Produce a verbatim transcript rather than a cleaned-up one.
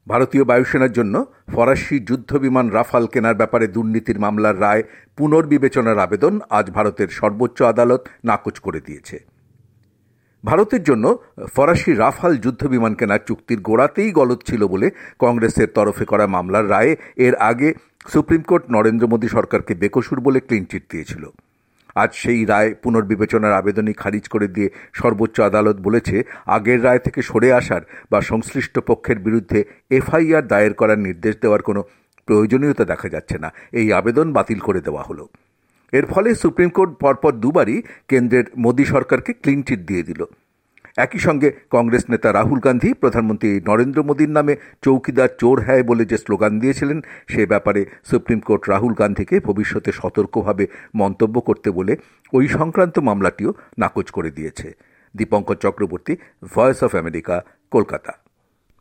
ভারতীয় বায়ুসেনার জন্য ফরাসি যুদ্ধবিমান রাফাল কেনার ব্যাপারে দুর্নীতির মামলার রায় পুনর্বিবেচনার আবেদন আজ ভারতের সর্বোচ্চ আদালত নাকচ করে দিয়েছে। ভারতের জন্য ফরাসি রাফাল যুদ্ধবিমান কেনার চুক্তির গোড়াতেই গলদ ছিল বলে কংগ্রেসের তরফে করা মামলার রায়ে এর আগে সুপ্রিম কোর্ট নরেন্দ্র মোদী সরকারকে বেকসুর বলে ক্লিনচিট দিয়েছিল। আজ সেই রায় পুনর্বিবেচনার আবেদনই খারিজ করে দিয়ে সর্বোচ্চ আদালত বলেছে, আগের রায় থেকে সরে আসার বা সংশ্লিষ্ট পক্ষের বিরুদ্ধে এফআইআর দায়ের করার নির্দেশ দেওয়ার কোনো প্রয়োজনীয়তা দেখা যাচ্ছে না। এই আবেদন বাতিল করে দেওয়া হলো। এর ফলে সুপ্রিম কোর্ট পরপর দুবারই কেন্দ্রের মোদী সরকারকে ক্লিনচিট দিয়ে দিল। একই সঙ্গে কংগ্রেস নেতা রাহুল গান্ধী প্রধানমন্ত্রী নরেন্দ্র মোদীর নামে চৌকিদার চোর হ্যায় বলে যে স্লোগান দিয়েছিলেন, সে ব্যাপারে সুপ্রিম কোর্ট রাহুল গান্ধীকে ভবিষ্যতে সতর্কভাবে মন্তব্য করতে বলে ওই সংক্রান্ত মামলাটিও নাকচ করে দিয়েছে। Dipankar Chakraborty, voice of America, Kolkata.